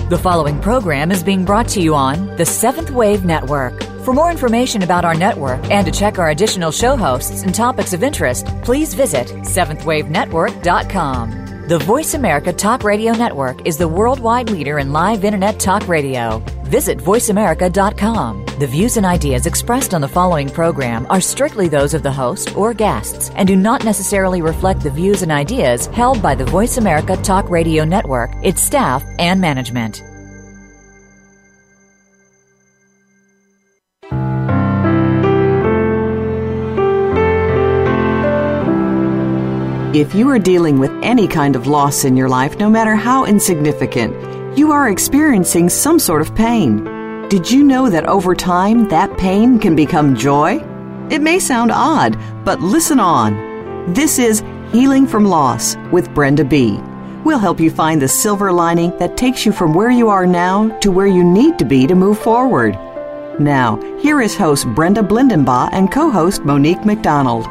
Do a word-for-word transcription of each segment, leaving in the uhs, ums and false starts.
The following program is being brought to you on the Seventh Wave Network. For more information about our network and to check our additional show hosts and topics of interest, please visit seventh wave network dot com. The Voice America Talk Radio Network is the worldwide leader in live Internet talk radio. Visit voice america dot com. The views and ideas expressed on the following program are strictly those of the host or guests and do not necessarily reflect the views and ideas held by the Voice America Talk Radio Network, its staff, and management. If you are dealing with any kind of loss in your life, no matter how insignificant, you are experiencing some sort of pain. Did you know that over time, that pain can become joy? It may sound odd, but listen on. This is Healing from Loss with Brenda B. We'll help you find the silver lining that takes you from where you are now to where you need to be to move forward. Now, here is host Brenda Blindenbaugh and co-host Monique McDonald.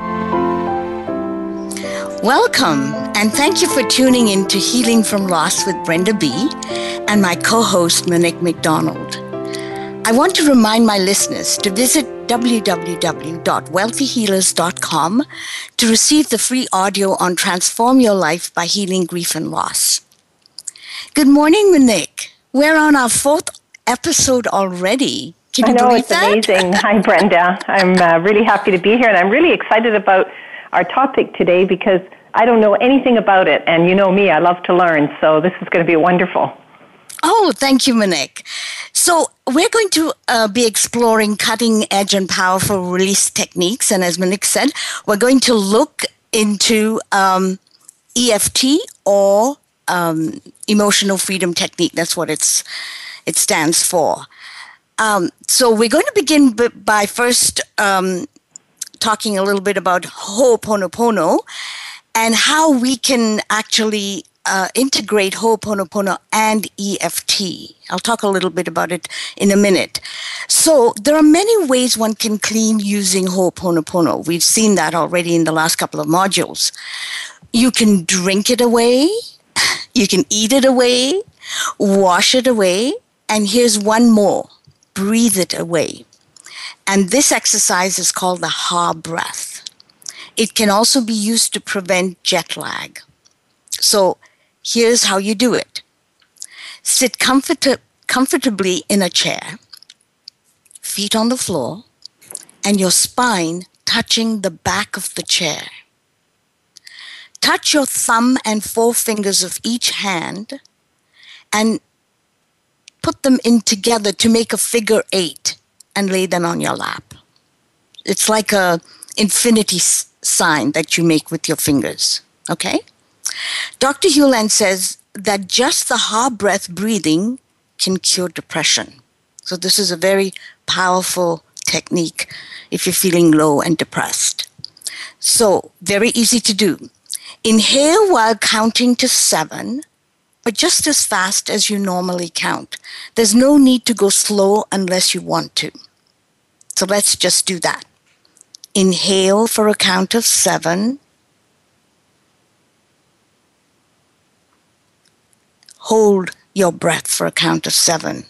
Welcome, and thank you for tuning in to Healing from Loss with Brenda B. and my co-host Monique McDonald. I want to remind my listeners to visit w w w dot wealthy healers dot com to receive the free audio on Transform Your Life by Healing Grief and Loss. Good morning, Monique. We're on our fourth episode already. Can you I know, believe it's that? amazing. Hi, Brenda. I'm uh, really happy to be here, and I'm really excited about our topic today because I don't know anything about it, and you know me, I love to learn, so this is going to be wonderful. Oh, thank you, Monique. So we're going to uh, be exploring cutting-edge and powerful release techniques, and as Monique said, we're going to look into um, E F T or um, Emotional Freedom Technique. That's what it's it stands for. Um, so we're going to begin b- by first um, talking a little bit about Ho'oponopono and how we can actually uh, integrate Ho'oponopono and E F T. I'll talk a little bit about it in a minute. So there are many ways one can clean using Ho'oponopono. We've seen that already in the last couple of modules. You can drink it away, you can eat it away, wash it away, and here's one more, breathe it away. And this exercise is called the Ha breath. It can also be used to prevent jet lag. So here's how you do it. Sit comfort- comfortably in a chair, feet on the floor, and your spine touching the back of the chair. Touch your thumb and forefingers of each hand and put them in together to make a figure eight and lay them on your lap. It's like a infinity s- sign that you make with your fingers, okay? Doctor Hewland says that just the Ha breath breathing can cure depression. So this is a very powerful technique if you're feeling low and depressed. So very easy to do. Inhale while counting to seven, but just as fast as you normally count. There's no need to go slow unless you want to. So let's just do that. Inhale for a count of seven. Hold your breath for a count of seven.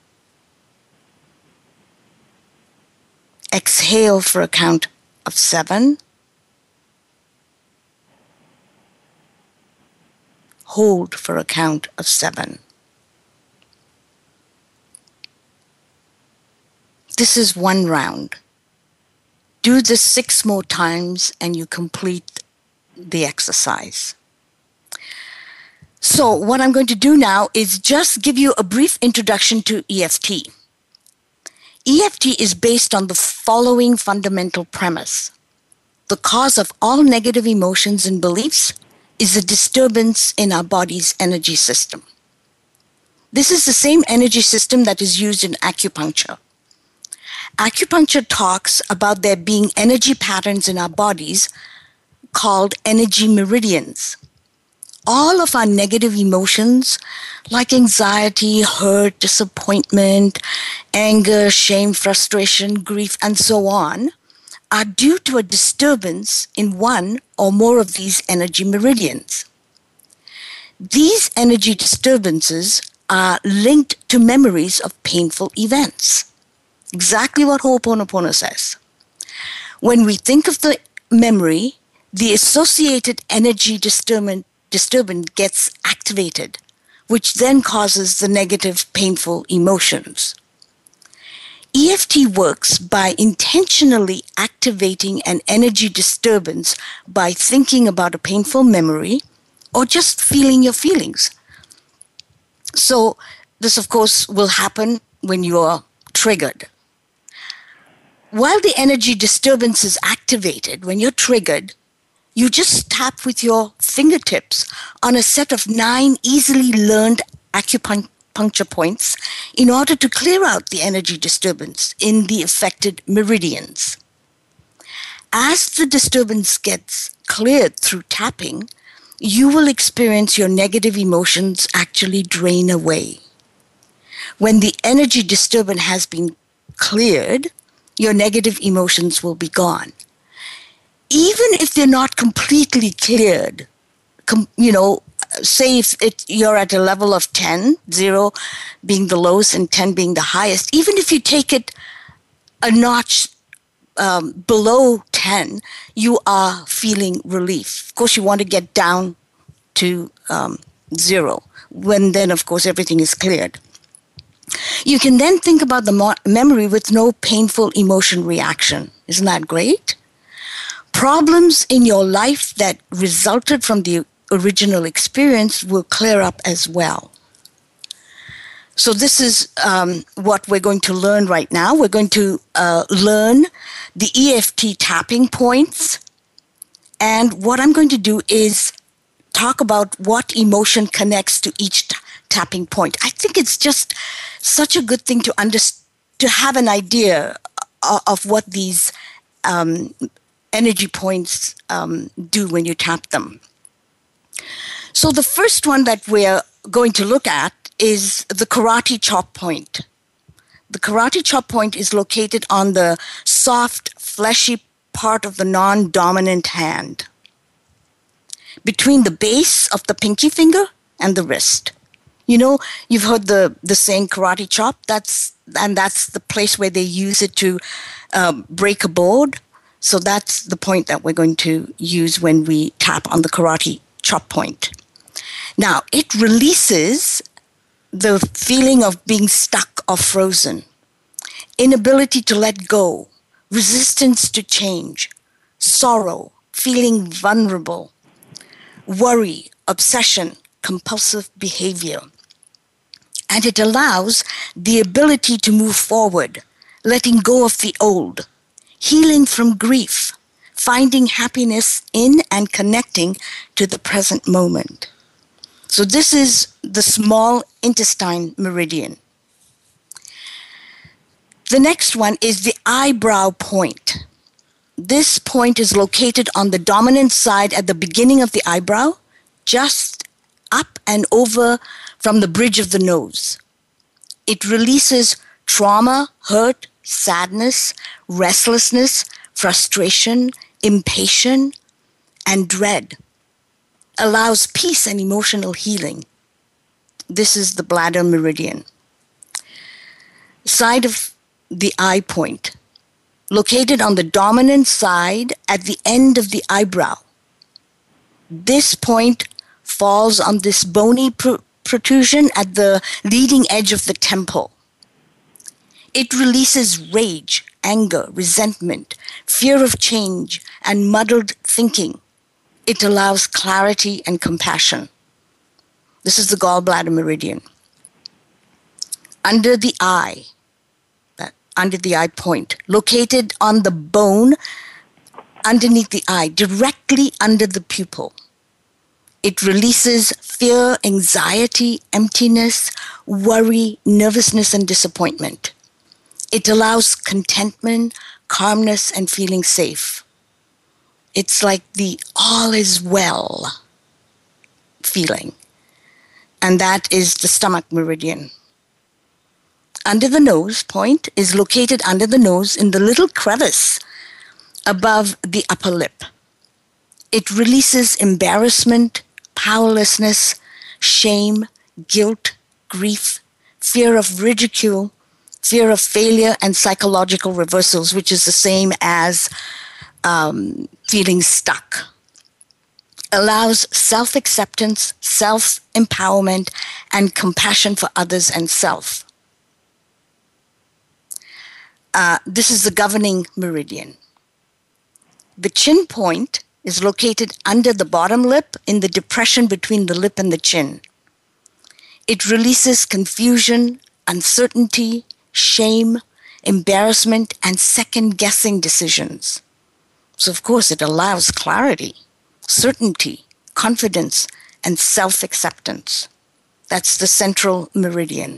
Exhale for a count of seven. Hold for a count of seven. This is one round. Do this six more times and you complete the exercise. So what I'm going to do now is just give you a brief introduction to E F T. E F T is based on the following fundamental premise. The cause of all negative emotions and beliefs is a disturbance in our body's energy system. This is the same energy system that is used in acupuncture. Acupuncture talks about there being energy patterns in our bodies called energy meridians. All of our negative emotions, like anxiety, hurt, disappointment, anger, shame, frustration, grief, and so on, are due to a disturbance in one or more of these energy meridians. These energy disturbances are linked to memories of painful events. Exactly what Ho'oponopono says. When we think of the memory, the associated energy disturbance, disturbance gets activated, which then causes the negative, painful emotions. E F T works by intentionally activating an energy disturbance by thinking about a painful memory or just feeling your feelings. So this, of course, will happen when you are triggered. While the energy disturbance is activated, when you're triggered, you just tap with your fingertips on a set of nine easily learned acupuncture points in order to clear out the energy disturbance in the affected meridians. As the disturbance gets cleared through tapping, you will experience your negative emotions actually drain away. When the energy disturbance has been cleared, your negative emotions will be gone. Even if they're not completely cleared, com, you know, say if it, you're at a level of ten, zero being the lowest and ten being the highest, even if you take it a notch um, below ten, you are feeling relief. Of course, you want to get down to um, zero, when then, of course, everything is cleared. You can then think about the mo- memory with no painful emotion reaction. Isn't that great? Problems in your life that resulted from the original experience will clear up as well. So this is um, what we're going to learn right now. We're going to uh, learn the E F T tapping points. And what I'm going to do is talk about what emotion connects to each t- tapping point. I think it's just such a good thing to under- to have an idea of, of what these um, energy points um, do when you tap them. So the first one that we're going to look at is the karate chop point. The karate chop point is located on the soft, fleshy part of the non-dominant hand, between the base of the pinky finger and the wrist. You know, you've heard the, the saying karate chop, that's and that's the place where they use it to um, break a board. So that's the point that we're going to use when we tap on the karate chop point. Now, it releases the feeling of being stuck or frozen, inability to let go, resistance to change, sorrow, feeling vulnerable, worry, obsession, compulsive behavior. And it allows the ability to move forward, letting go of the old, healing from grief, finding happiness in and connecting to the present moment. So this is the small intestine meridian. The next one is the eyebrow point. This point is located on the dominant side at the beginning of the eyebrow, just up and over from the bridge of the nose. It releases trauma, hurt, sadness, restlessness, frustration, impatience, and dread. Allows peace and emotional healing. This is the bladder meridian. Side of the eye point, located on the dominant side at the end of the eyebrow. This point falls on this bony pr- protrusion at the leading edge of the temple. It releases rage, anger, resentment, fear of change, and muddled thinking. It allows clarity and compassion. This is the gallbladder meridian. Under the eye, under the eye point, located on the bone underneath the eye, directly under the pupil. It releases fear, anxiety, emptiness, worry, nervousness, and disappointment. It allows contentment, calmness, and feeling safe. It's like the all is well feeling. And that is the stomach meridian. Under the nose point is located under the nose in the little crevice above the upper lip. It releases embarrassment, powerlessness, shame, guilt, grief, fear of ridicule, fear of failure, and psychological reversals, which is the same as um, feeling stuck. Allows self-acceptance, self-empowerment, and compassion for others and self. Uh, this is the governing meridian. The chin point is located under the bottom lip in the depression between the lip and the chin. It releases confusion, uncertainty, shame, embarrassment, and second-guessing decisions. So, of course, it allows clarity, certainty, confidence, and self-acceptance. That's the central meridian.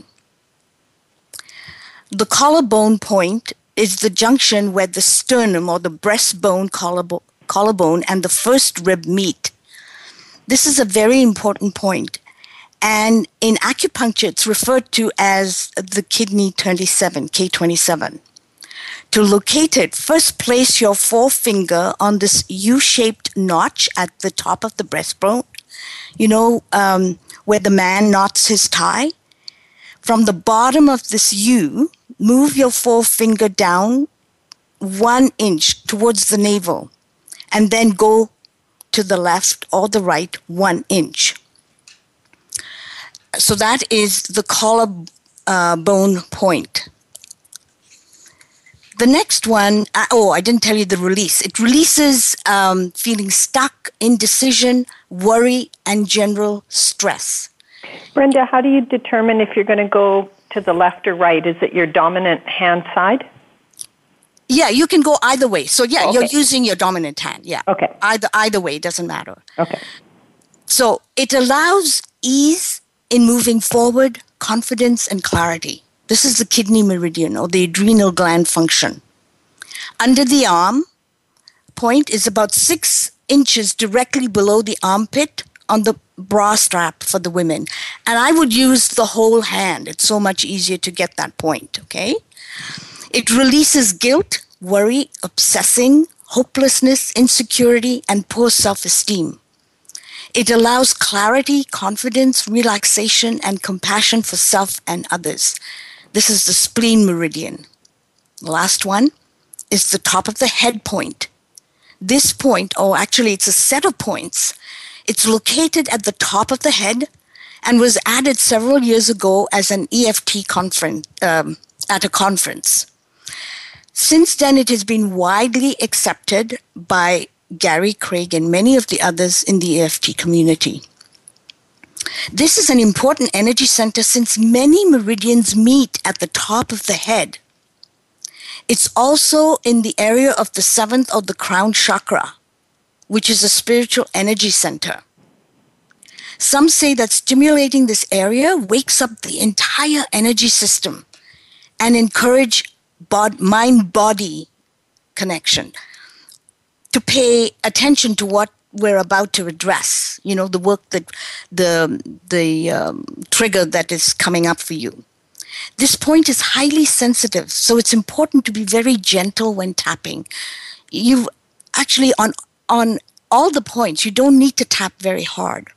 The collarbone point is the junction where the sternum or the breastbone, collarbone, collarbone and the first rib meet. This is a very important point. And in acupuncture, it's referred to as the kidney twenty-seven, K twenty-seven. To locate it, first place your forefinger on this U-shaped notch at the top of the breastbone. You know, um, where the man knots his tie. From the bottom of this U, move your forefinger down one inch towards the navel, and then go to the left or the right one inch. So that is the collarbone uh, point. The next one, uh, oh, I didn't tell you the release. It releases um, feeling stuck, indecision, worry, and general stress. Brenda, how do you determine if you're going to go to the left or right? Is it your dominant hand side? Yeah, you can go either way. So yeah, okay. You're using your dominant hand. Yeah. Okay. Either either way, it doesn't matter. Okay. So it allows ease in moving forward, confidence, and clarity. This is the kidney meridian or the adrenal gland function. Under the arm point is about six inches directly below the armpit on the bra strap for the women. And I would use the whole hand. It's so much easier to get that point, okay? It releases guilt, worry, obsessing, hopelessness, insecurity, and poor self-esteem. It allows clarity, confidence, relaxation, and compassion for self and others. This is the spleen meridian. The last one is the top of the head point. This point, oh, actually it's a set of points. It's located at the top of the head and was added several years ago as an E F T conference, um, at a conference. Since then, it has been widely accepted by Gary Craig and many of the others in the E F T community. This is an important energy center since many meridians meet at the top of the head. It's also in the area of the seventh or the crown chakra, which is a spiritual energy center. Some say that stimulating this area wakes up the entire energy system and encourage bod- mind-body connection to pay attention to what we're about to address, you know, the work that the, the um, trigger that is coming up for you. This point is highly sensitive, so it's important to be very gentle when tapping. You actually, on, on all the points, you don't need to tap very hard.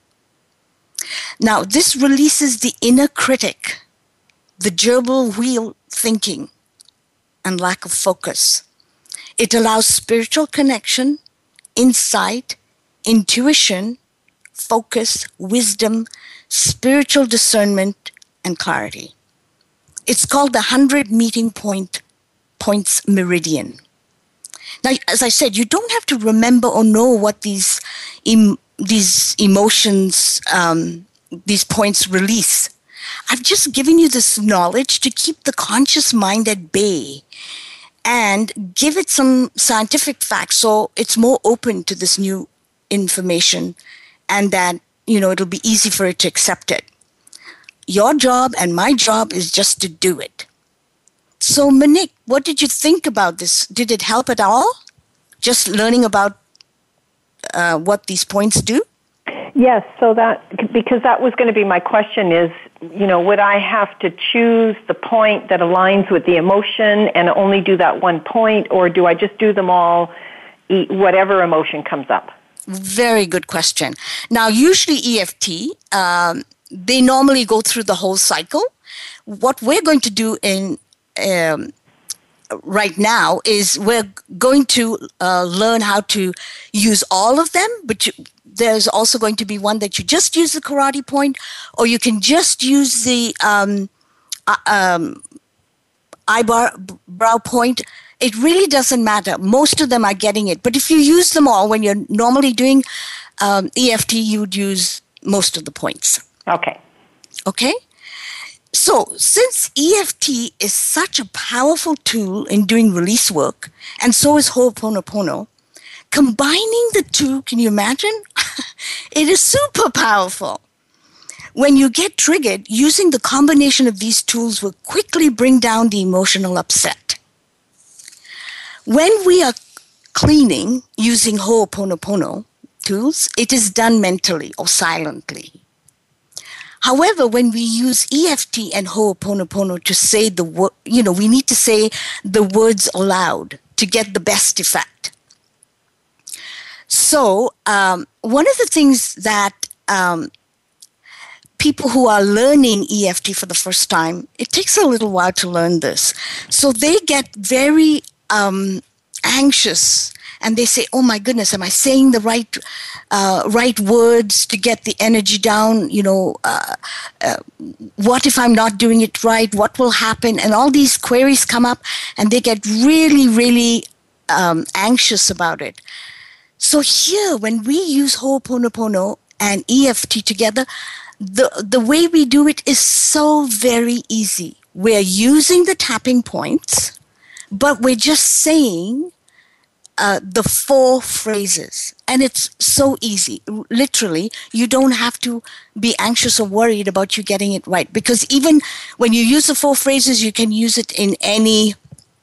Now, this releases the inner critic, the gerbil wheel thinking, and lack of focus. It allows spiritual connection, insight, intuition, focus, wisdom, spiritual discernment, and clarity. It's called the hundred meeting point points meridian. Now, as I said, you don't have to remember or know what these em- these emotions, um, these points release. I've just given you this knowledge to keep the conscious mind at bay and give it some scientific facts so it's more open to this new information and that, you know, it'll be easy for it to accept it. Your job and my job is just to do it. So, Monique, what did you think about this? Did it help at all? Just learning about uh, what these points do? Yes, so that, because that was going to be my question is, you know, would I have to choose the point that aligns with the emotion and only do that one point, or do I just do them all, whatever emotion comes up? Very good question. Now, usually E F T, um, they normally go through the whole cycle. What we're going to do in um, right now is we're going to uh, learn how to use all of them, but you, there's also going to be one that you just use the karate point, or you can just use the um, uh, um, eyebrow point. It really doesn't matter. Most of them are getting it. But if you use them all, when you're normally doing um, E F T, you would use most of the points. Okay. Okay? So since E F T is such a powerful tool in doing release work, and so is Ho'oponopono, combining the two, can you imagine? It is super powerful. When you get triggered, using the combination of these tools will quickly bring down the emotional upset. When we are cleaning using Ho'oponopono tools, it is done mentally or silently. However, when we use E F T and Ho'oponopono to say the word, you know, we need to say the words aloud to get the best effect. So um, one of the things that um, people who are learning E F T for the first time, it takes a little while to learn this. So they get very um, anxious. And they say, oh, my goodness, am I saying the right uh, right words to get the energy down? You know, uh, uh, what if I'm not doing it right? What will happen? And all these queries come up, and they get really, really um, anxious about it. So here, when we use Ho'oponopono and E F T together, the, the way we do it is so very easy. We're using the tapping points, but we're just saying Uh, the four phrases. And it's so easy. Literally, you don't have to be anxious or worried about you getting it right. Because even when you use the four phrases, you can use it in any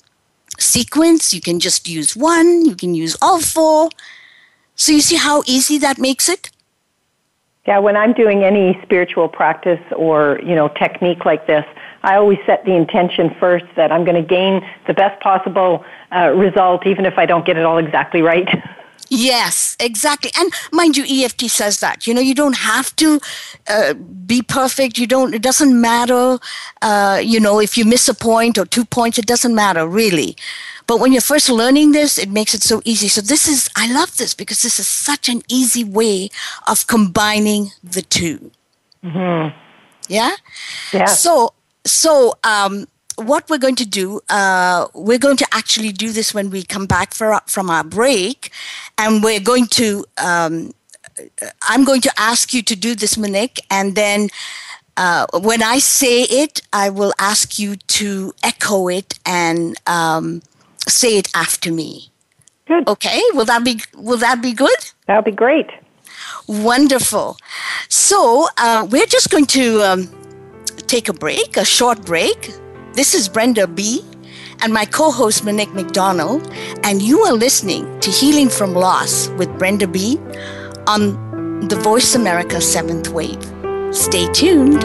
sequence. You can just use one. You can use all four. So you see how easy that makes it? Yeah, when I'm doing any spiritual practice or, you know, technique like this, I always set the intention first that I'm going to gain the best possible uh, result, even if I don't get it all exactly right. Yes, exactly. And mind you, E F T says that. You know, you don't have to uh, be perfect. You don't, it doesn't matter, uh, you know, if you miss a point or two points, it doesn't matter, really. But when you're first learning this, it makes it so easy. So this is, I love this because this is such an easy way of combining the two. Mm-hmm. Yeah? Yeah. So, So um, what we're going to do, uh, we're going to actually do this when we come back for, from our break. And we're going to, um, I'm going to ask you to do this, Monique. And then uh, when I say it, I will ask you to echo it and um, say it after me. Good. Okay. Will that be, will that be good? That'll be great. Wonderful. So uh, we're just going to... Um, take a break, a short break. This is Brenda B. and my co-host Monique McDonald, and you are listening to Healing from Loss with Brenda B. on the Voice America seventh Wave. Stay tuned.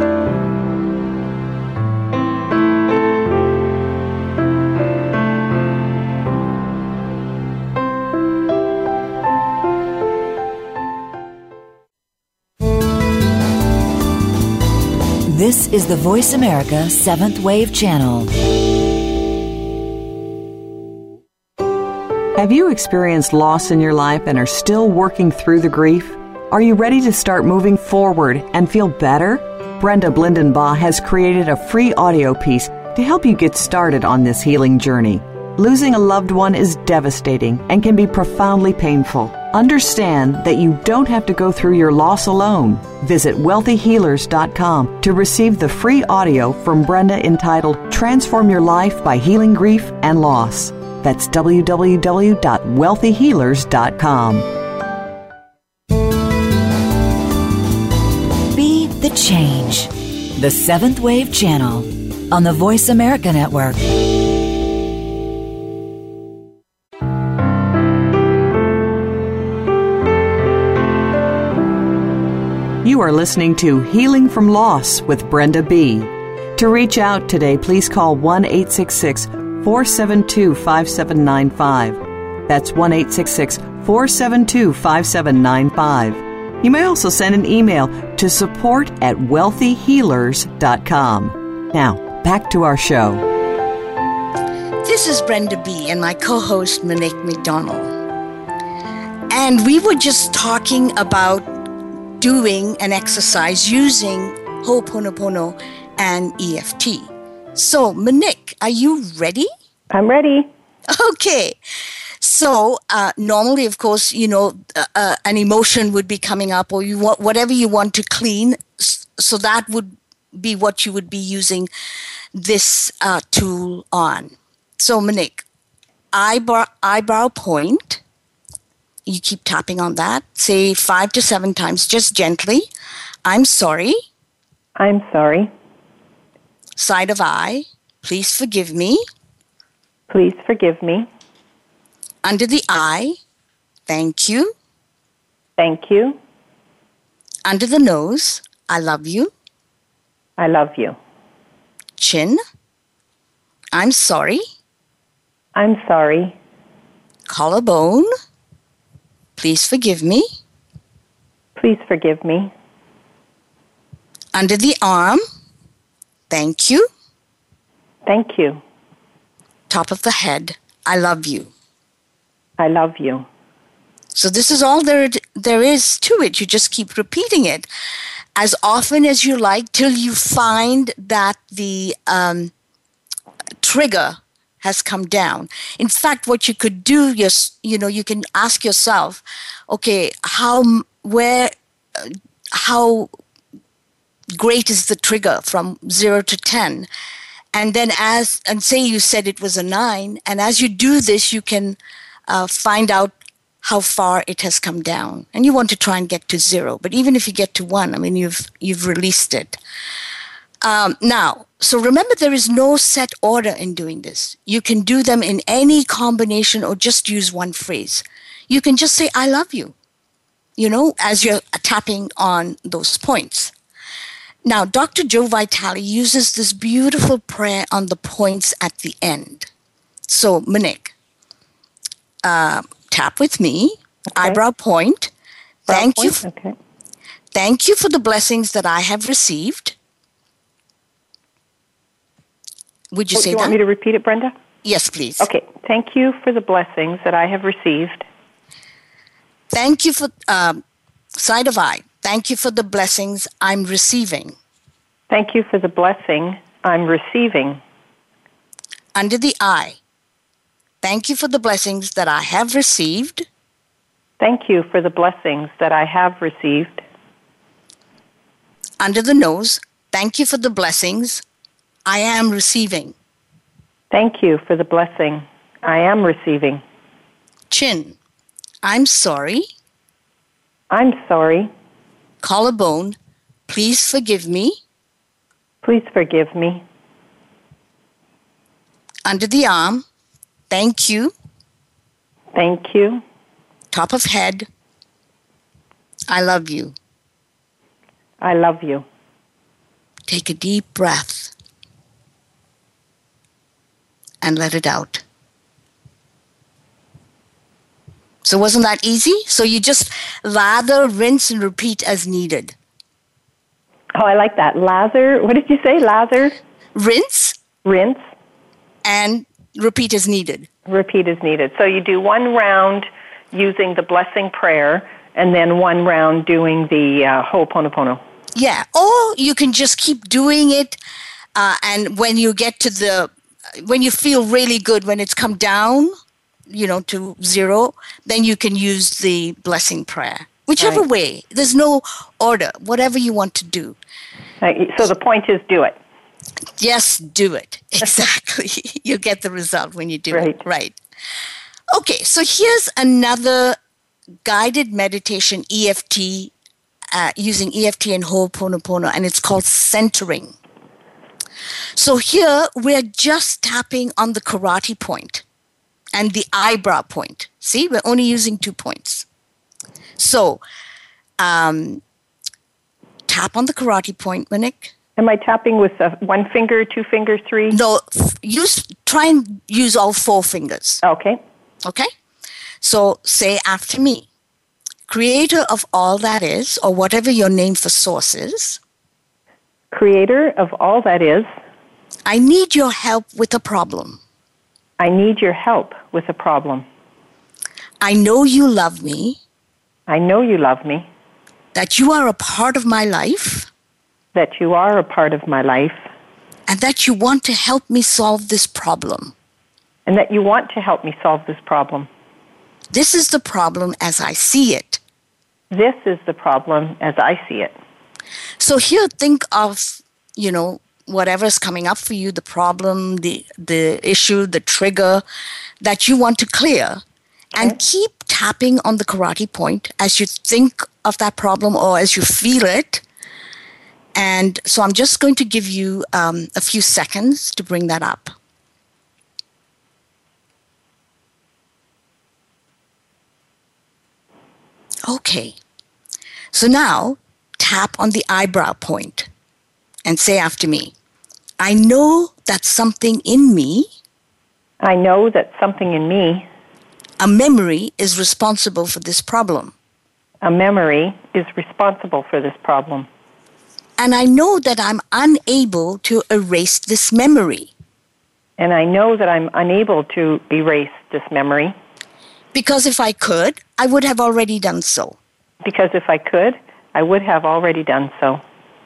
This is the Voice America seventh Wave Channel. Have you experienced loss in your life and are still working through the grief? Are you ready to start moving forward and feel better? Brenda Blindenbaugh has created a free audio piece to help you get started on this healing journey. Losing a loved one is devastating and can be profoundly painful. Understand that you don't have to go through your loss alone. Visit wealthy healers dot com to receive the free audio from Brenda entitled Transform Your Life by Healing Grief and Loss. That's w w w dot wealthy healers dot com. Be the change. The seventh Wave Channel on the Voice America Network. You are listening to Healing from Loss with Brenda B. To reach out today, please call one eight six six, four seven two, five seven nine five. That's one eight six six, four seven two, five seven nine five. You may also send an email to support at wealthy healers dot com. Now, back to our show. This is Brenda B. and my co-host Monique McDonald. And we were just talking about doing an exercise using Ho'oponopono and E F T. So, Monique, are you ready? I'm ready. Okay. So, uh, normally, of course, you know, uh, uh, an emotion would be coming up, or you want whatever you want to clean. So that would be what you would be using this uh, tool on. So, Monique, eyebrow, eyebrow point. You keep tapping on that. Say five to seven times, just gently. I'm sorry. I'm sorry. Side of eye. Please forgive me. Please forgive me. Under the eye. Thank you. Thank you. Under the nose. I love you. I love you. Chin. I'm sorry. I'm sorry. Collarbone. Please forgive me. Please forgive me. Under the arm. Thank you. Thank you. Top of the head. I love you. I love you. So this is all there there is to it. You just keep repeating it as often as you like till you find that the um, trigger has come down. In fact, what you could do, yes, you know, you can ask yourself, okay, how where uh, how great is the trigger from zero to ten? And then as and say you said it was a nine, and as you do this, you can uh, find out how far it has come down. And you want to try and get to zero. But even if you get to one, I mean, you've you've released it. Um, now, so remember, there is no set order in doing this. You can do them in any combination or just use one phrase. You can just say, I love you, you know, as you're tapping on those points. Now, Doctor Joe Vitale uses this beautiful prayer on the points at the end. So, Monique, uh, tap with me, okay. Eyebrow point. Brow Thank point? you. Okay. Thank you for the blessings that I have received. Would you oh, say do you that? want me to repeat it, Brenda? Yes, please. Okay. Thank you for the blessings that I have received. Thank you for, um, side of eye. Thank you for the blessings I'm receiving. Thank you for the blessing I'm receiving. Under the eye. Thank you for the blessings that I have received. Thank you for the blessings that I have received. Under the nose. Thank you for the blessings I am receiving. Thank you for the blessing I am receiving. Chin. I'm sorry. I'm sorry. Collarbone. Please forgive me. Please forgive me. Under the arm. Thank you. Thank you. Top of head. I love you. I love you. Take a deep breath and let it out. So wasn't that easy? So you just lather, rinse, and repeat as needed. Oh, I like that. Lather. What did you say? Lather? Rinse. Rinse. And repeat as needed. Repeat as needed. So you do one round using the blessing prayer and then one round doing the uh, Ho'oponopono. Yeah. Or you can just keep doing it uh, and when you get to the, when you feel really good, when it's come down, you know, to zero, then you can use the blessing prayer. Whichever right. way. There's no order. Whatever you want to do. Right. So the point is do it. Yes, do it. Exactly. You get the result when you do right. it. Right. Okay, so here's another guided meditation E F T, uh, using E F T and Ho'oponopono, and it's called centering. So here we're just tapping on the karate point and the eyebrow point. See, we're only using two points. So um, tap on the karate point, Monique. Am I tapping with uh, one finger, two fingers, three? No, use try and use all four fingers. Okay. Okay? So say after me. Creator of all that is, or whatever your name for source is. Creator of all that is. I need your help with a problem. I need your help with a problem. I know you love me. I know you love me. That you are a part of my life. That you are a part of my life. And that you want to help me solve this problem. And that you want to help me solve this problem. This is the problem as I see it. This is the problem as I see it. So here, think of, you know, whatever's coming up for you, the problem, the, the issue, the trigger that you want to clear. Okay. And keep tapping on the karate point as you think of that problem or as you feel it. And so I'm just going to give you um, a few seconds to bring that up. Okay. So now tap on the eyebrow point and say after me, I know that something in me, I know that something in me, a memory is responsible for this problem. A memory is responsible for this problem. And I know that I'm unable to erase this memory. And I know that I'm unable to erase this memory. Because if I could, I would have already done so. Because if I could, I would have already done so.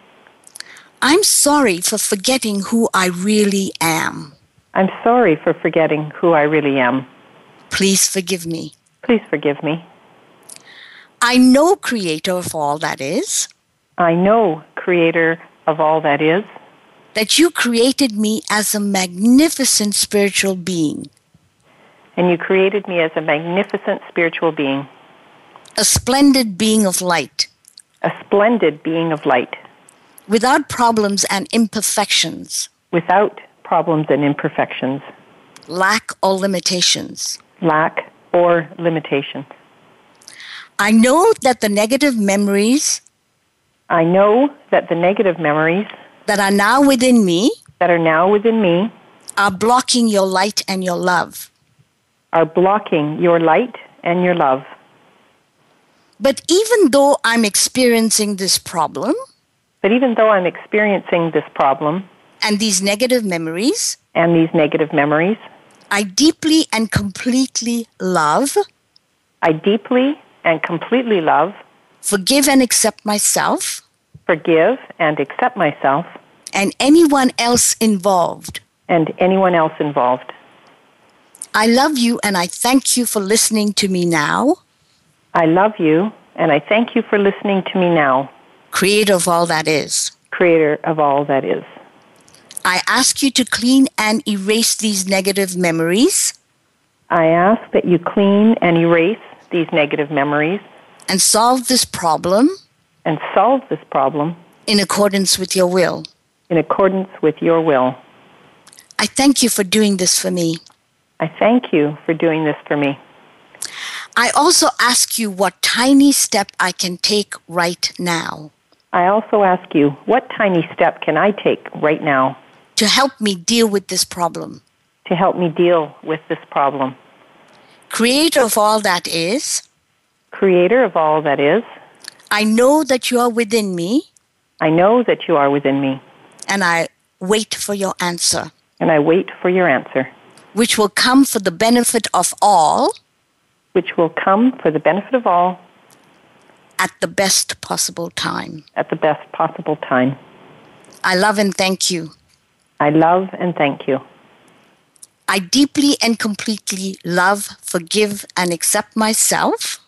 I'm sorry for forgetting who I really am. I'm sorry for forgetting who I really am. Please forgive me. Please forgive me. I know, Creator of all that is. I know, Creator of all that is. That you created me as a magnificent spiritual being. And you created me as a magnificent spiritual being. A splendid being of light. A splendid being of light. Without problems and imperfections. Without problems and imperfections. Lack or limitations. Lack or limitations. I know that the negative memories. I know that the negative memories. That are now within me. That are now within me. Are blocking your light and your love. Are blocking your light and your love. But even though I'm experiencing this problem. But even though I'm experiencing this problem. And these negative memories. And these negative memories. I deeply and completely love. I deeply and completely love. Forgive and accept myself. Forgive and accept myself. And anyone else involved. And anyone else involved. I love you and I thank you for listening to me now. I love you and I thank you for listening to me now. Creator of all that is. Creator of all that is. I ask you to clean and erase these negative memories. I ask that you clean and erase these negative memories. And solve this problem. And solve this problem. In accordance with your will. In accordance with your will. I thank you for doing this for me. I thank you for doing this for me. I also ask you what tiny step I can take right now. I also ask you, what tiny step can I take right now? To help me deal with this problem. To help me deal with this problem. Creator of all that is. Creator of all that is. I know that you are within me. I know that you are within me. And I wait for your answer. And I wait for your answer. Which will come for the benefit of all. Which will come for the benefit of all. At the best possible time. At the best possible time. I love and thank you. I love and thank you. I deeply and completely love, forgive, and accept myself.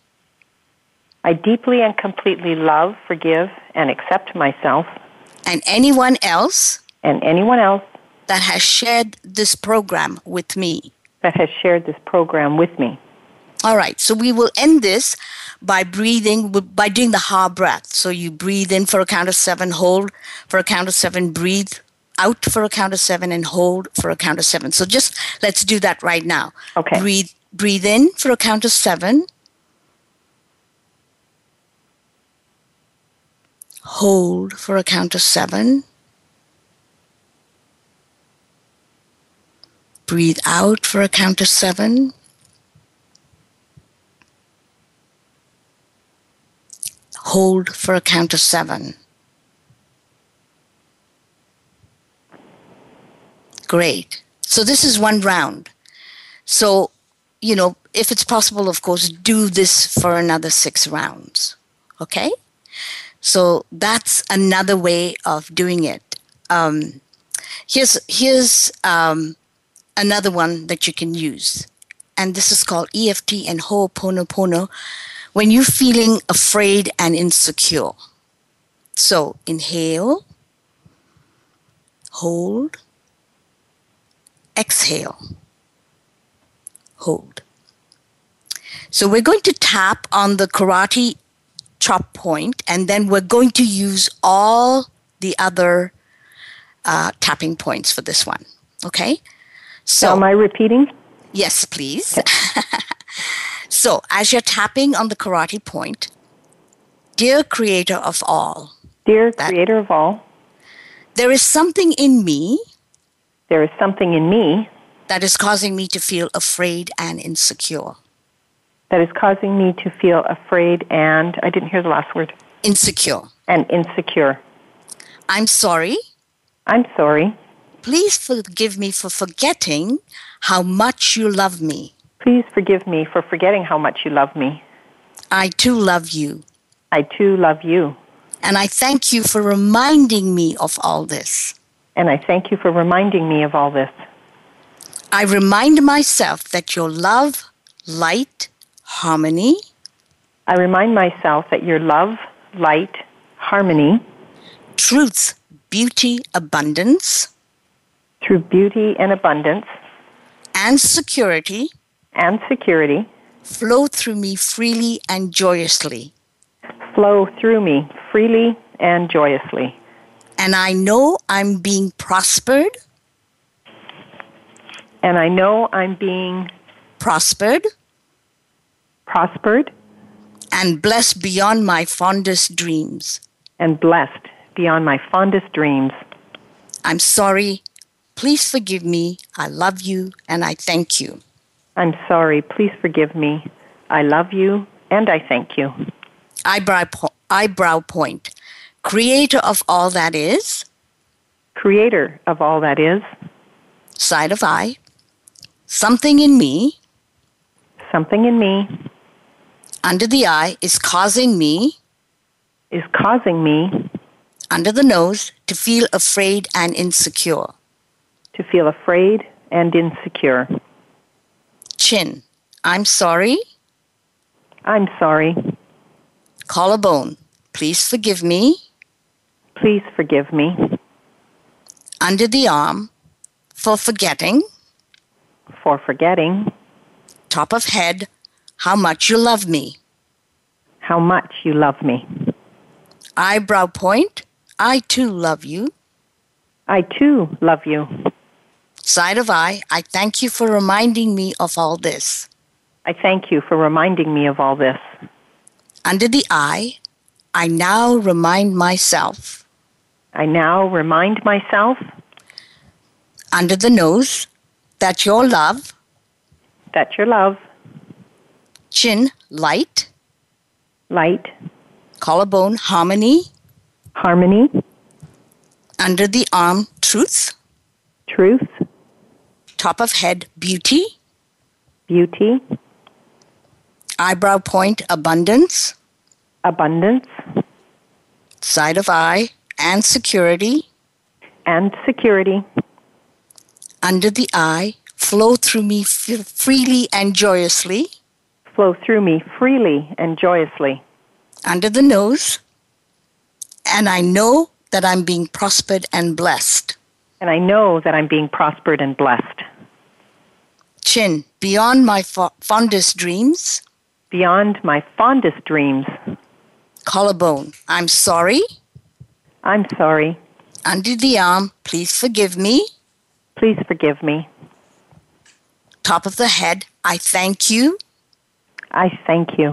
I deeply and completely love, forgive, and accept myself. And anyone else. And anyone else. That has shared this program with me. That has shared this program with me. All right, so we will end this by breathing, by doing the ha breath. So you breathe in for a count of seven, hold for a count of seven, breathe out for a count of seven, and hold for a count of seven. So just let's do that right now. Okay. Breathe, breathe in for a count of seven. Hold for a count of seven. Breathe out for a count of seven. Hold for a count of seven. Great. So this is one round. So, you know, if it's possible, of course, do this for another six rounds. Okay? So that's another way of doing it. Um, here's here's um, another one that you can use. And this is called E F T and Ho'oponopono when you're feeling afraid and insecure. So inhale, hold, exhale, hold. So we're going to tap on the karate chop point, and then we're going to use all the other uh, tapping points for this one. Okay? So, so am I repeating? Yes, please. So as you're tapping on the karate point, dear creator of all. Dear that, creator of all. There is something in me. There is something in me. That is causing me to feel afraid and insecure. That is causing me to feel afraid and, I didn't hear the last word. Insecure. And insecure. I'm sorry. I'm sorry. Please forgive me for forgetting how much you love me. Please forgive me for forgetting how much you love me. I too love you. I too love you. And I thank you for reminding me of all this. And I thank you for reminding me of all this. I remind myself that your love, light, harmony. I remind myself that your love, light, harmony. Truth, beauty, abundance. Through beauty and abundance. And security. And security. Flow through me freely and joyously. Flow through me freely and joyously. And I know I'm being prospered. And I know I'm being prospered. Prospered. And blessed beyond my fondest dreams. And blessed beyond my fondest dreams. I'm sorry. Please forgive me. I love you and I thank you. I'm sorry. Please forgive me. I love you and I thank you. Eyebrow, po- eyebrow point. Creator of all that is. Creator of all that is. Side of eye. Something in me. Something in me. Under the eye is causing me. Is causing me. Under the nose to feel afraid and insecure. To feel afraid and insecure. Chin. I'm sorry. I'm sorry. Collarbone. Please forgive me. Please forgive me. Under the arm. For forgetting. For forgetting. Top of head. How much you love me. How much you love me. Eyebrow point. I too love you. I too love you. Side of eye. I thank you for reminding me of all this. I thank you for reminding me of all this. Under the eye. I now remind myself. I now remind myself. Under the nose. That your love. That your love. Chin. Light. Light. Collarbone. Harmony. Harmony. Under the arm. Truth. Truth. Top of head. Beauty. Beauty. Eyebrow point. Abundance. Abundance. Side of eye. And security. And security. Under the eye. Flow through me f- freely and joyously. Flow through me freely and joyously. Under the nose. And I know that I'm being prospered and blessed. And I know that I'm being prospered and blessed. Chin. Beyond my fo- fondest dreams. Beyond my fondest dreams. Collarbone. I'm sorry. I'm sorry. Under the arm. Please forgive me. Please forgive me. Top of the head. I thank you. I thank you.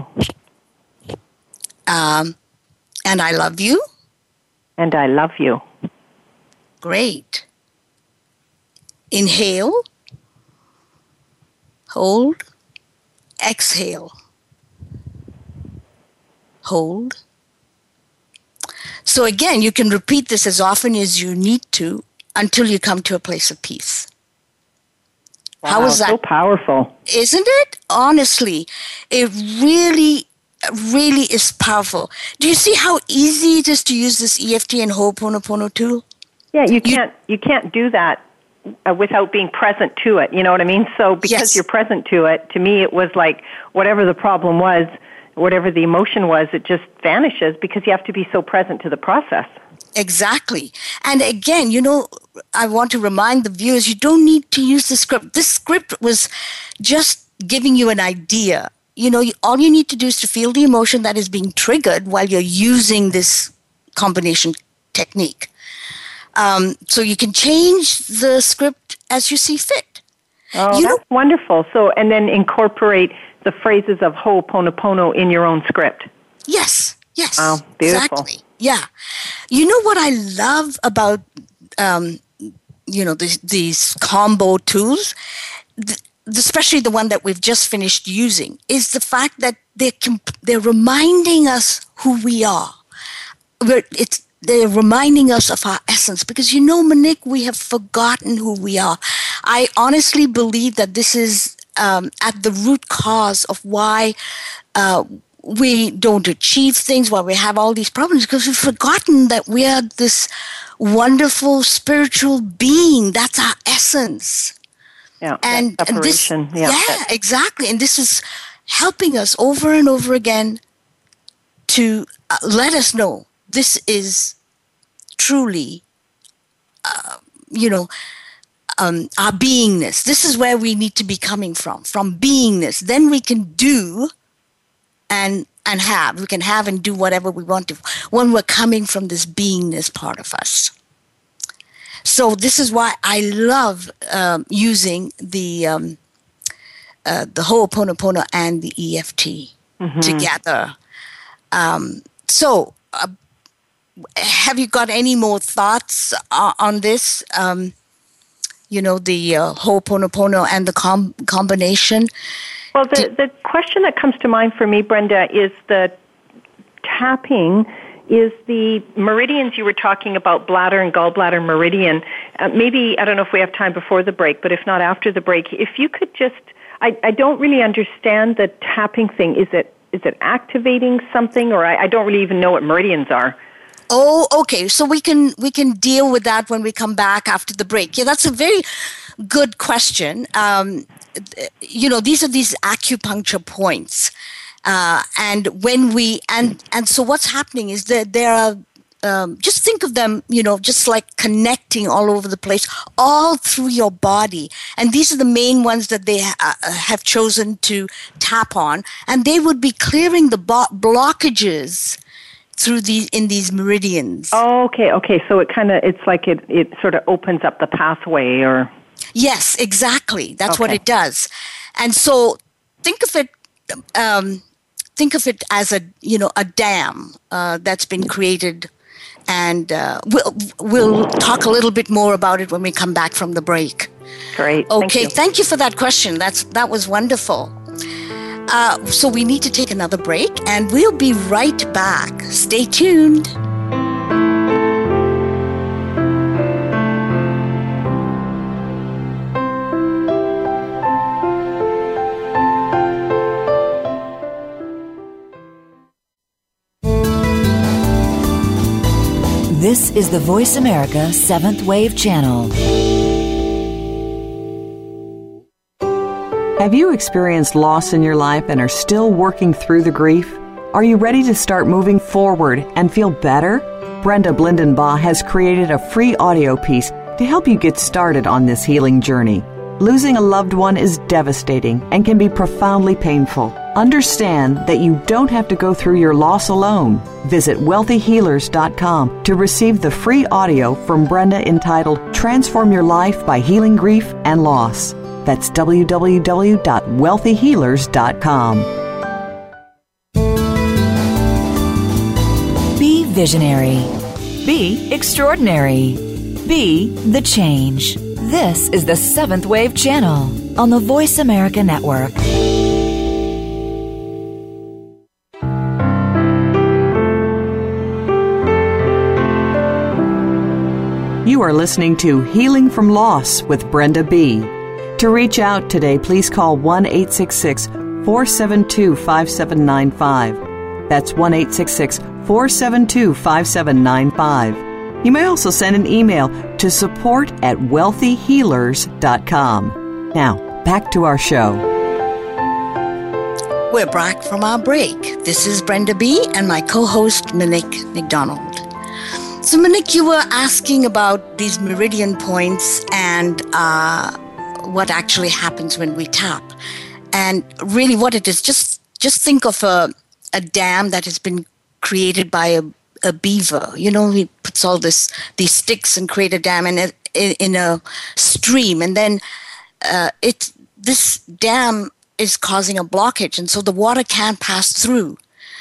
Um, and I love you. And I love you. Great. Inhale. Hold. Exhale. Hold. So again, you can repeat this as often as you need to until you come to a place of peace. Wow, How is that? So powerful. Isn't it? Honestly, it really, really is powerful. Do you see how easy it is to use this E F T and Ho'oponopono tool? Yeah, you can't you, you can't do that uh, without being present to it. You know what I mean? So because yes. you're present to it, to me it was like whatever the problem was, whatever the emotion was, it just vanishes because you have to be so present to the process. Exactly. And again, you know, I want to remind the viewers, you don't need to use the script. This script was just giving you an idea. You know, all you need to do is to feel the emotion that is being triggered while you're using this combination technique. Um, so you can change the script as you see fit. Oh, you that's know, wonderful. So, and then incorporate the phrases of Ho'oponopono in your own script. Yes, yes. Wow, beautiful. Exactly. Yeah. You know what I love about, um, you know, these, these combo tools, the, especially the one that we've just finished using, is the fact that they're, comp- they're reminding us who we are. We're, it's, they're reminding us of our essence because, you know, Monique, we have forgotten who we are. I honestly believe that this is um, at the root cause of why uh, we don't achieve things, why we have all these problems, because we've forgotten that we are this wonderful spiritual being. That's our essence. Yeah, and, and this, yeah, yeah, exactly. And this is helping us over and over again to uh, let us know this is truly, uh, you know, um, our beingness. This is where we need to be coming from, from beingness. Then we can do and and have. We can have and do whatever we want to when we're coming from this beingness part of us. So this is why I love um, using the um, uh, the Ho'oponopono and the E F T mm-hmm. together. Um, so, uh, have you got any more thoughts uh, on this? Um, you know, the uh, Ho'oponopono and the com- combination. Well, the, the question that comes to mind for me, Brenda, is the tapping, is the meridians you were talking about, bladder and gallbladder meridian. Uh, maybe, I don't know if we have time before the break, but if not after the break, if you could just, I, I don't really understand the tapping thing. Is it is it activating something, or I, I don't really even know what meridians are? Oh, okay. So we can we can deal with that when we come back after the break. Yeah, that's a very good question. Um, you know, these are these acupuncture points, uh, and when we and and so what's happening is that there are. Um, just think of them, you know, just like connecting all over the place, all through your body. And these are the main ones that they uh, have chosen to tap on, and they would be clearing the bo- blockages through these in these meridians. Oh, okay, okay. So it kind of, it's like it, it sort of opens up the pathway, or... Yes, exactly. That's okay. what it does. And so think of it, um, think of it as a, you know, a dam uh, that's been created. And uh, we'll, we'll talk a little bit more about it when we come back from the break. Great. Okay, thank you, thank you for that question. That's That was wonderful. Uh, so we need to take another break, and we'll be right back. Stay tuned. This is the Voice America Seventh Wave Channel. Have you experienced loss in your life and are still working through the grief? Are you ready to start moving forward and feel better? Brenda Blindenbaugh has created a free audio piece to help you get started on this healing journey. Losing a loved one is devastating and can be profoundly painful. Understand that you don't have to go through your loss alone. Visit wealthy healers dot com to receive the free audio from Brenda entitled Transform Your Life by Healing Grief and Loss. That's w w w dot wealthy healers dot com. Be visionary. Be extraordinary. Be the change. This is the Seventh Wave Channel on the Voice America Network. You are listening to Healing from Loss with Brenda B. To reach out today, please call one eight six six, four seven two, five seven nine five. That's one eight six six, four seven two, five seven nine five. You may also send an email to support at wealthy healers dot com. Now, back to our show. We're back from our break. This is Brenda B. and my co-host, Monique McDonald. So, Monique, you were asking about these meridian points and uh, what actually happens when we tap. And really what it is, just just think of a, a dam that has been created by a, a beaver. You know, he puts all this these sticks and create a dam in a, in a stream. And then uh, it this dam is causing a blockage, and so the water can't pass through.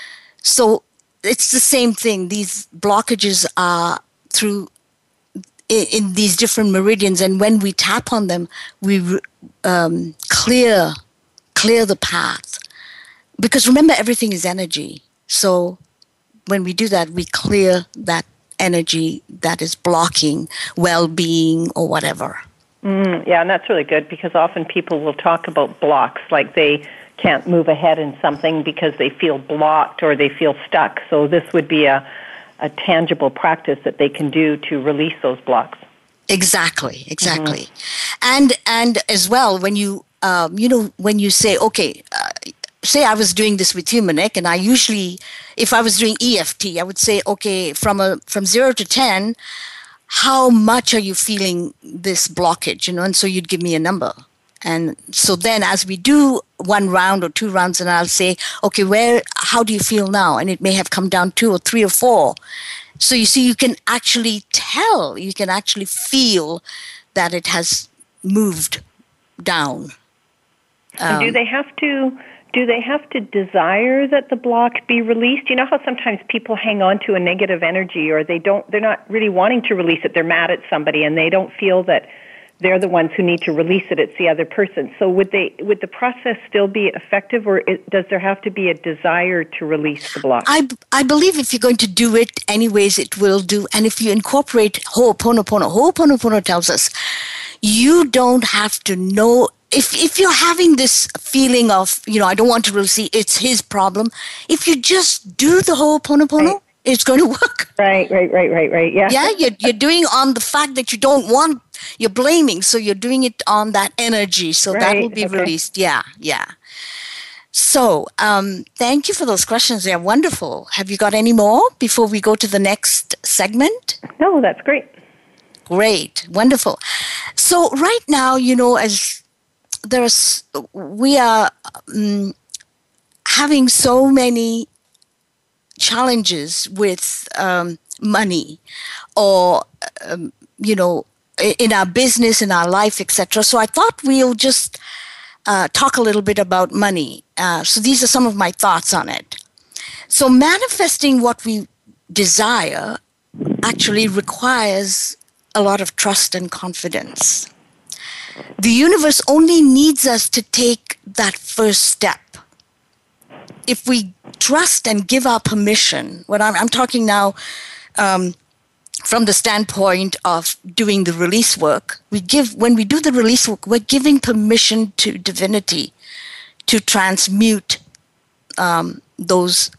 So it's the same thing. These blockages are through in, in these different meridians, and when we tap on them, we um, clear clear the path. Because remember, everything is energy. So when we do that, we clear that energy that is blocking well-being or whatever. Mm, yeah, and that's really good, because often people will talk about blocks, like they can't move ahead in something because they feel blocked or they feel stuck. So this would be a, a tangible practice that they can do to release those blocks. Exactly, exactly. Mm-hmm. And and as well, when you, um, you know, when you say, okay, uh, say I was doing this with you, Monique, and I usually, if I was doing E F T, I would say, okay, from a from zero to ten, how much are you feeling this blockage, you know? And so you'd give me a number. And so then as we do one round or two rounds, and I'll say, okay, where, how do you feel now? And it may have come down two or three or four. So you see, you can actually tell, you can actually feel that it has moved down. Um, do they have to... Do they have to desire that the block be released? You know how sometimes people hang on to a negative energy, or they don't, they're not really wanting to release it. They're mad at somebody and they don't feel that they're the ones who need to release it. It's the other person. So would they, would the process still be effective, or it, does there have to be a desire to release the block? I, I believe if you're going to do it anyways, it will do. And if you incorporate Ho'oponopono, Ho'oponopono tells us you don't have to know. If if you're having this feeling of, you know, I don't want to really see, it's his problem, if you just do the Ho'oponopono, right, it's going to work. Right, right, right, right, right. Yeah. Yeah, you're, you're doing on the fact that you don't want, you're blaming, so you're doing it on that energy, so right, that will be okay. released. Yeah, yeah. So, um, thank you for those questions. They're wonderful. Have you got any more before we go to the next segment? No, that's great. Great, wonderful. So right now, you know, as there's, we are um, having so many challenges with um, money, or um, you know, in our business, in our life, et cetera. So I thought we'll just uh, talk a little bit about money. Uh, so these are some of my thoughts on it. So manifesting what we desire actually requires a lot of trust and confidence. The universe only needs us to take that first step. If we trust and give our permission, what I'm, I'm talking now um, from the standpoint of doing the release work, we give, when we do the release work, we're giving permission to divinity to transmute um, those,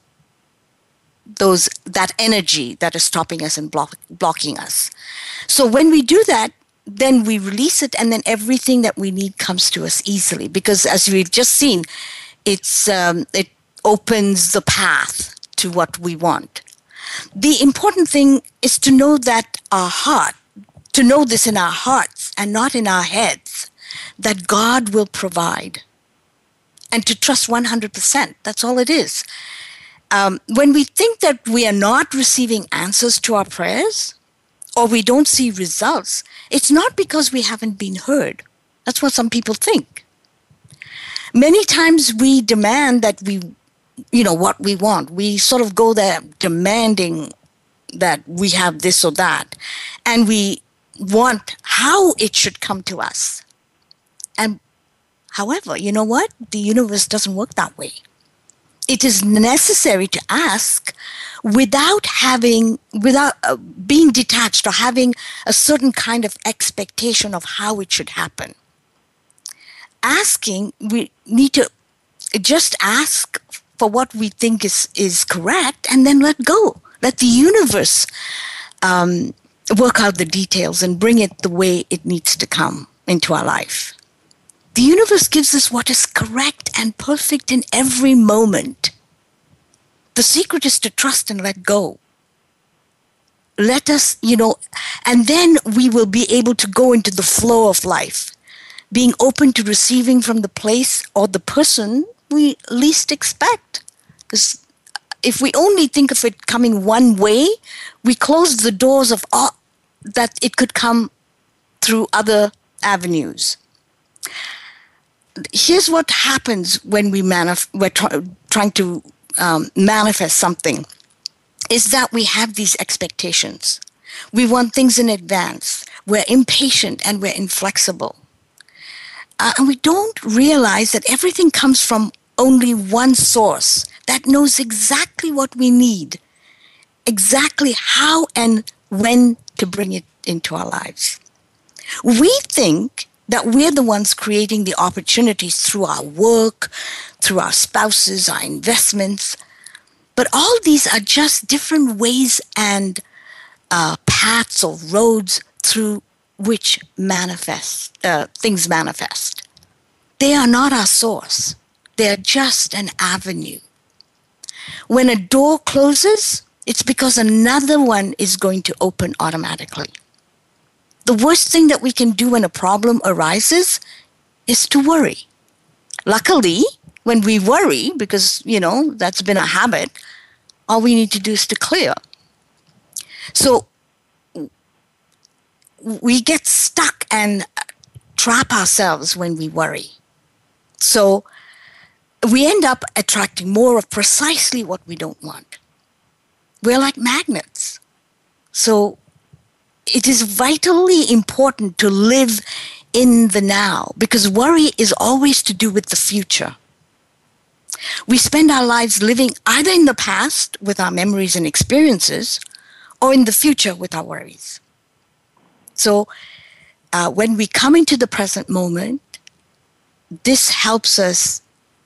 those, that energy that is stopping us and block, blocking us. So when we do that, then we release it, and then everything that we need comes to us easily. Because as we've just seen, it's um, it opens the path to what we want. The important thing is to know that our heart, to know this in our hearts and not in our heads, that God will provide. And to trust one hundred percent. That's all it is. Um, when we think that we are not receiving answers to our prayers, or we don't see results, it's not because we haven't been heard. That's what some people think. Many times we demand that we, you know, what we want. We sort of go there demanding that we have this or that. And we want how it should come to us. And however, you know what? The universe doesn't work that way. it is necessary to ask without having, without uh, being detached or having a certain kind of expectation of how it should happen. Asking, we need to just ask for what we think is, is correct and then let go. Let the universe um, work out the details and bring it the way it needs to come into our life. The universe gives us what is correct and perfect in every moment. The secret is to trust and let go. Let us, you know, and then we will be able to go into the flow of life, being open to receiving from the place or the person we least expect. Because if we only think of it coming one way, we close the doors of all that it could come through other avenues. Here's what happens when we manif- we're try- trying to um, manifest something, is that we have these expectations. We want things in advance. We're impatient and we're inflexible. Uh, and we don't realize that everything comes from only one source that knows exactly what we need, exactly how and when to bring it into our lives. We think that we're the ones creating the opportunities through our work, through our spouses, our investments. But all these are just different ways and uh, paths or roads through which manifest, uh, things manifest. They are not our source. They are just an avenue. When a door closes, it's because another one is going to open automatically. The worst thing that we can do when a problem arises is to worry. Luckily, when we worry, because, you know, that's been a habit, all we need to do is to clear. So we get stuck and trap ourselves when we worry. So we end up attracting more of precisely what we don't want. We're like magnets. So it is vitally important to live in the now, because worry is always to do with the future. We spend our lives living either in the past with our memories and experiences, or in the future with our worries. So uh, when we come into the present moment, this helps us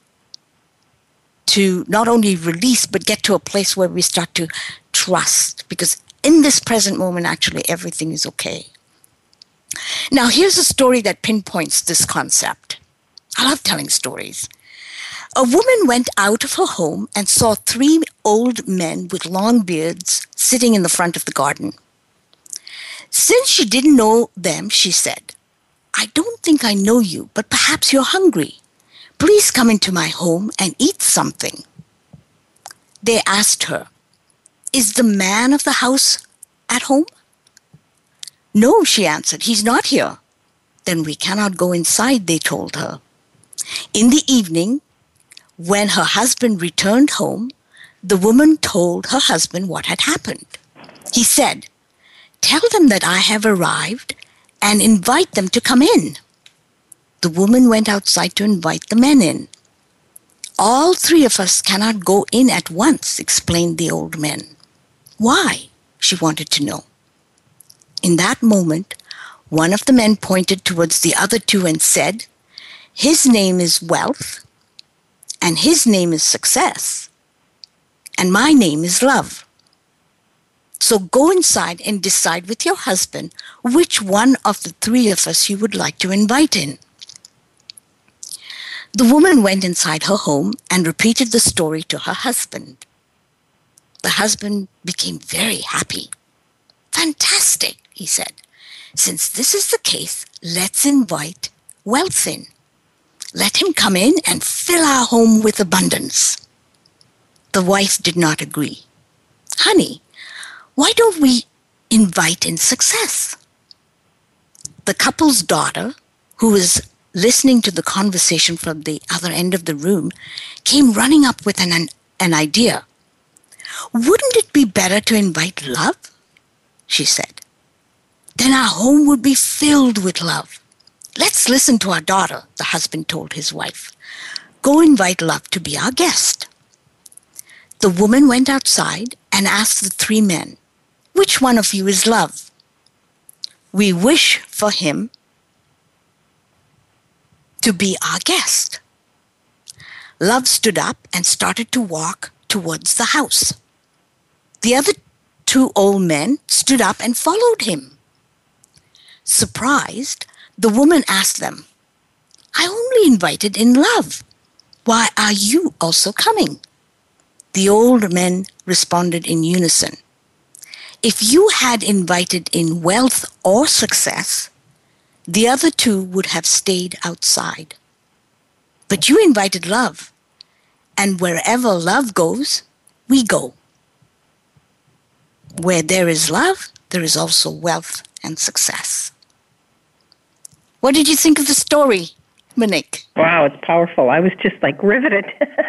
to not only release, but get to a place where we start to trust, because in this present moment, actually, everything is okay. Now, here's a story that pinpoints this concept. I love telling stories. A woman went out of her home and saw three old men with long beards sitting in the front of the garden. Since she didn't know them, she said, "I don't think I know you, but perhaps you're hungry. Please come into my home and eat something." They asked her, "Is the man of the house at home?" "No," she answered, "he's not here." "Then we cannot go inside," they told her. In the evening, when her husband returned home, the woman told her husband what had happened. He said, "Tell them that I have arrived and invite them to come in." The woman went outside to invite the men in. "All three of us cannot go in at once," explained the old men. "Why?" she wanted to know. In that moment, one of the men pointed towards the other two and said, "His name is Wealth, and his name is Success, and my name is Love. So go inside and decide with your husband which one of the three of us you would like to invite in." The woman went inside her home and repeated the story to her husband. The husband became very happy. "Fantastic," he said. "Since this is the case, let's invite Wealth in. Let him come in and fill our home with abundance." The wife did not agree. "Honey, why don't we invite in Success?" The couple's daughter, who was listening to the conversation from the other end of the room, came running up with an, an idea. "Wouldn't it be better to invite Love?" she said. "Then our home would be filled with love." "Let's listen to our daughter," the husband told his wife. "Go invite Love to be our guest." The woman went outside and asked the three men, "Which one of you is love?" "We wish for him to be our guest." Love stood up and started to walk towards the house. The other two old men stood up and followed him. Surprised, the woman asked them, "I only invited in love. Why are you also coming?" The old men responded in unison, "If you had invited in wealth or success, the other two would have stayed outside. But you invited love, and wherever love goes, we go. Where there is love, there is also wealth and success." What did you think of the story, Monique? Wow, it's powerful. I was just like riveted.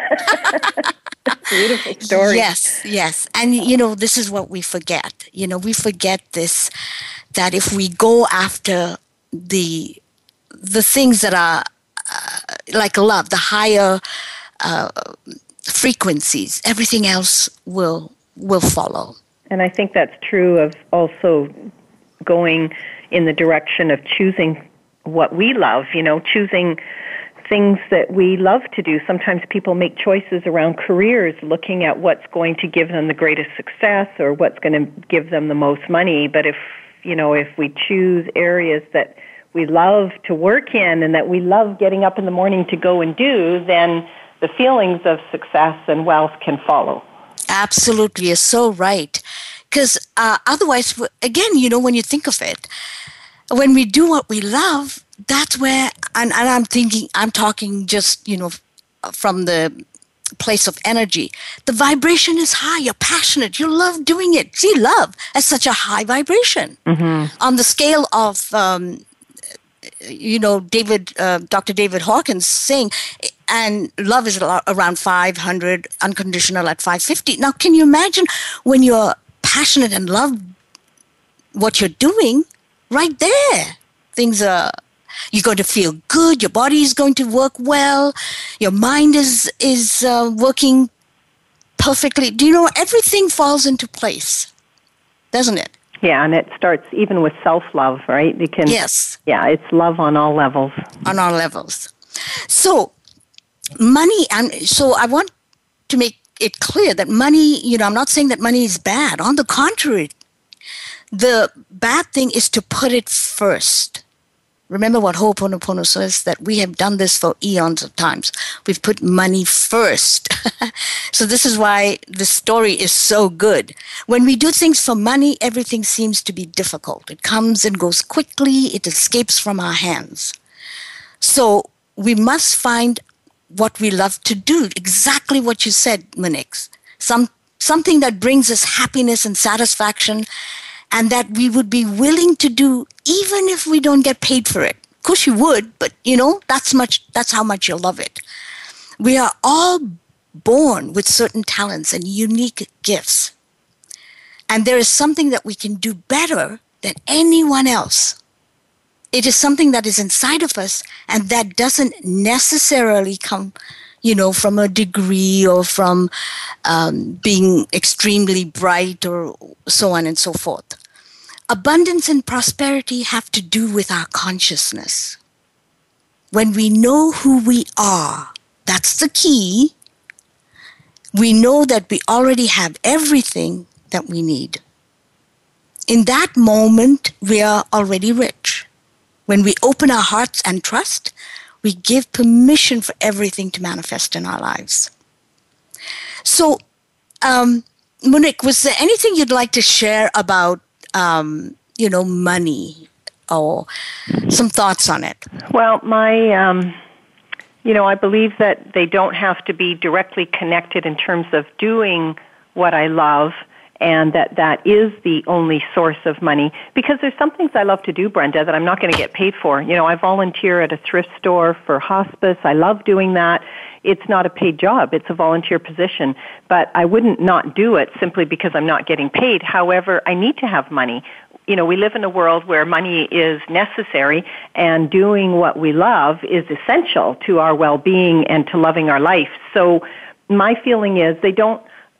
Beautiful story. Yes, yes. And, you know, this is what we forget. You know, we forget this, that if we go after the the things that are uh, like love, the higher uh, frequencies, everything else will will follow. And I think that's true of also going in the direction of choosing what we love, you know, choosing things that we love to do. Sometimes people make choices around careers, looking at what's going to give them the greatest success or what's going to give them the most money. But if, you know, if we choose areas that we love to work in and that we love getting up in the morning to go and do, then the feelings of success and wealth can follow. Absolutely, you're so right. Because uh, otherwise, again, you know, when you think of it, when we do what we love, that's where, and, and I'm thinking, I'm talking just, you know, from the place of energy. The vibration is high. You're passionate. You love doing it. See, love is such a high vibration. Mm-hmm. On the scale of, um, you know, David, uh, Doctor David Hawkins saying, and love is around five hundred, unconditional at five fifty. Now, can you imagine when you're passionate and love what you're doing? Right there, things are, you're going to feel good, your body is going to work well, your mind is is uh, working perfectly. Do you know, everything falls into place, doesn't it? Yeah, and it starts even with self-love, right? You can, yes. Yeah, it's love on all levels. On all levels. So, money, and so I want to make it clear that money, you know, I'm not saying that money is bad. On the contrary, the bad thing is to put it first. Remember what Ho'oponopono says, that we have done this for eons of times. We've put money first. So this is why the story is so good. When we do things for money, everything seems to be difficult. It comes and goes quickly. It escapes from our hands. So we must find what we love to do. Exactly what you said, Monique. Some, something that brings us happiness and satisfaction, and that we would be willing to do even if we don't get paid for it. Of course you would, but you know, that's much. That's how much you love it. We are all born with certain talents and unique gifts. And there is something that we can do better than anyone else. It is something that is inside of us, and that doesn't necessarily come, you know, from a degree or from um, being extremely bright or so on and so forth. Abundance and prosperity have to do with our consciousness. When we know who we are, that's the key. We know that we already have everything that we need. In that moment, we are already rich. When we open our hearts and trust, we give permission for everything to manifest in our lives. So, um, Monique, was there anything you'd like to share about, um, you know, money, or some thoughts on it? Well, my, um, you know, I believe that they don't have to be directly connected in terms of doing what I love, and that that is the only source of money. Because there's some things I love to do, Brenda, that I'm not going to get paid for. You know, I volunteer at a thrift store for hospice. I love doing that. It's not a paid job. It's a volunteer position. But I wouldn't not do it simply because I'm not getting paid. However, I need to have money. You know, we live in a world where money is necessary, and doing what we love is essential to our well-being and to loving our life. So my feeling is they don't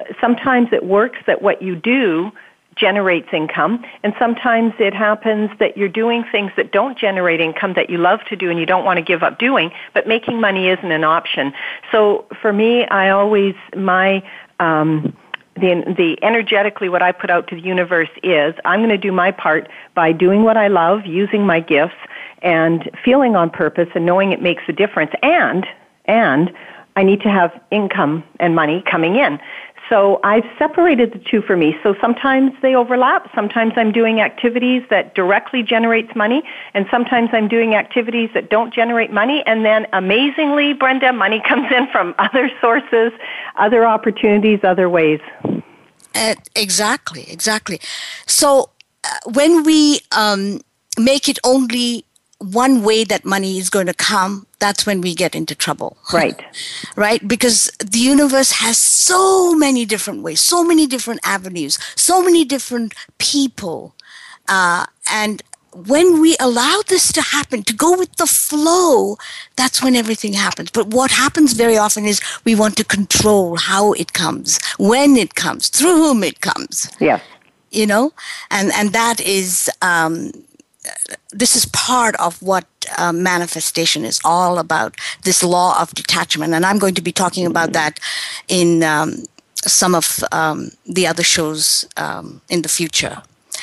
sometimes it works that what you do generates income, and sometimes it happens that you're doing things that don't generate income that you love to do and you don't want to give up doing, but making money isn't an option. So for me, I always, my, um, the, the energetically what I put out to the universe is I'm going to do my part by doing what I love, using my gifts, and feeling on purpose and knowing it makes a difference. And, and I need to have income and money coming in. So I've separated the two for me. So sometimes they overlap. Sometimes I'm doing activities that directly generates money, and sometimes I'm doing activities that don't generate money. And then amazingly, Brenda, money comes in from other sources, other opportunities, other ways. Uh, exactly, exactly. So uh, when we um, make it only one way that money is going to come, that's when we get into trouble. Right. Right? Because the universe has so many different ways, so many different avenues, so many different people. Uh, and when we allow this to happen, to go with the flow, that's when everything happens. But what happens very often is we want to control how it comes, when it comes, through whom it comes. Yes. You know? And, and that is... Um, this is part of what uh, manifestation is all about, this law of detachment. And I'm going to be talking about that in um, some of um, the other shows um, in the future.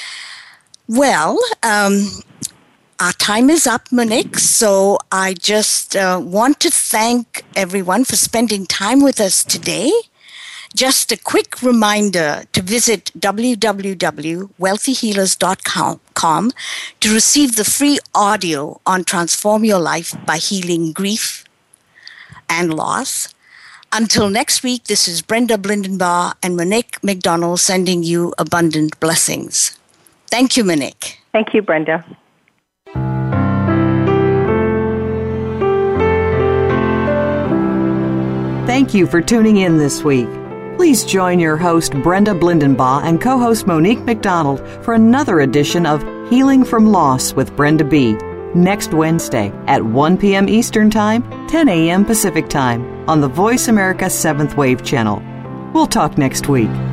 Well, um, our time is up, Monique, so I just uh, want to thank everyone for spending time with us today. Just a quick reminder to visit w w w dot wealthy healers dot com to receive the free audio on Transform Your Life by Healing Grief and Loss. Until next week, this is Brenda Blindenbaugh and Monique McDonald sending you abundant blessings. Thank you, Monique. Thank you, Brenda. Thank you for tuning in this week. Please join your host, Brenda Blindenbaugh, and co-host Monique McDonald for another edition of Healing from Loss with Brenda B. next Wednesday at one p.m. Eastern Time, ten a.m. Pacific Time on the Voice America seventh Wave channel. We'll talk next week.